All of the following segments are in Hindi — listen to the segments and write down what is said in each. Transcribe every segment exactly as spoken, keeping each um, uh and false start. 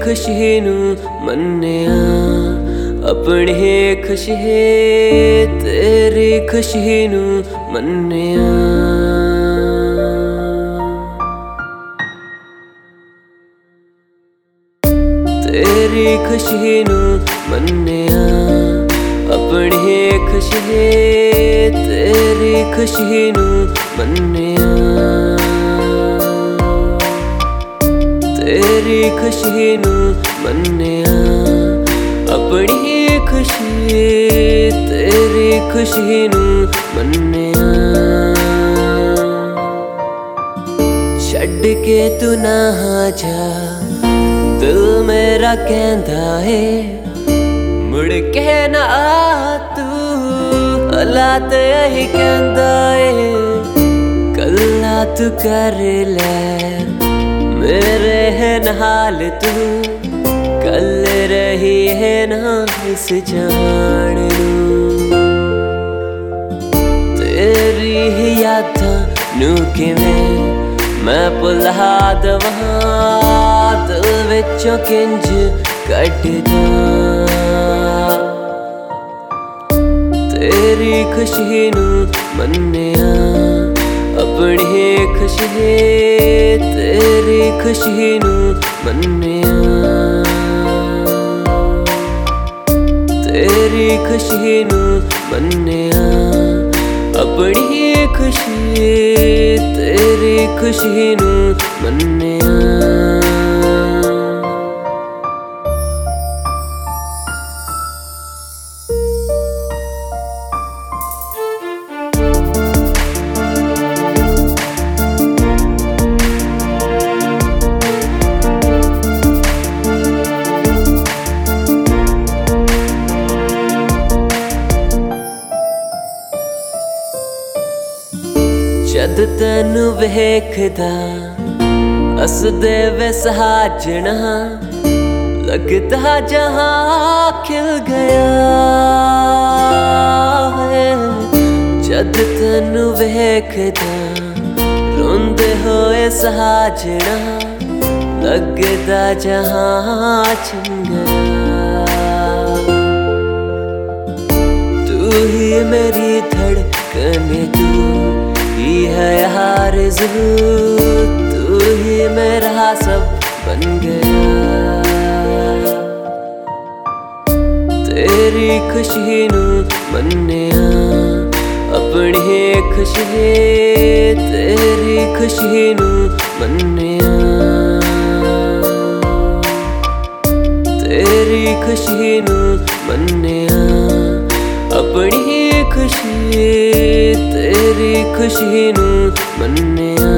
खुशी नू मन्निया अपनी खुशी तेरी खुशी नू मन्निया। तेरी खुशी नू मन्निया अपनी खुशी तेरी खुशी नू मन्निया। तेरी खुशी नू मन्निया अपनी खुशी तेरी खुशी नू मन्निया। छड़ के तू ना जा दिल मेरा कहंदा है मुड़ के ना आ तू हालात यही कहंदा है। गल्ला तू कर ले मेरे है नाल तू कल रही है ना इस जान नू। तेरी ही यादां नू किवें मैं भुला दवां दिल विचों किंज कड्डदा। तेरी खुशी नू मन्निया अपनी खुशी तेरी खुशी नू मन्निया। तेरी खुशी नू मन्निया अपनी खुशी तेरी खुशी नू मन्निया। जद तैनू वेखदा हसदे वे साजना लगदा जहां खिल गया है। जद तैनू वेखदा रोंदे होए साजना लगदा जहां छिन गया। तू ही मेरी धड़कन तू ही है आरज़ू तू ही मेरा सब बन गया। तेरी खुशी नू मन्निया अपनी खुशी तेरी खुशी नू मन्निया। तेरी खुशी नू मन्निया अपनी खुशी तेरी खुशी नू मन्निया।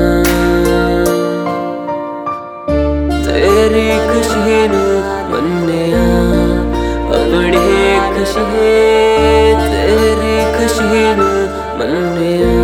तेरी खुशी नू मन्निया अपनी खुशी तेरी खुशी नू मन्निया।